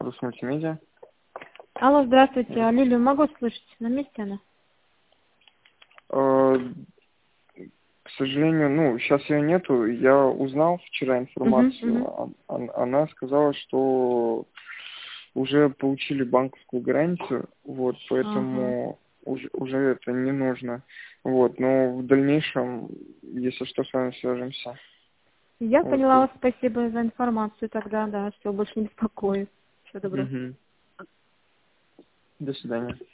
Русмультимедиа. Алло, здравствуйте. А Лилию могу слышать? На месте она? К сожалению, сейчас ее нету. Я узнал вчера информацию. Она сказала, что уже получили банковскую гарантию, вот, поэтому уже это не нужно. Вот, но в дальнейшем, если что, с вами свяжемся. Я Вот. поняла вас. Спасибо за информацию тогда, да. Все, больше не беспокою. Всего доброго. До свидания.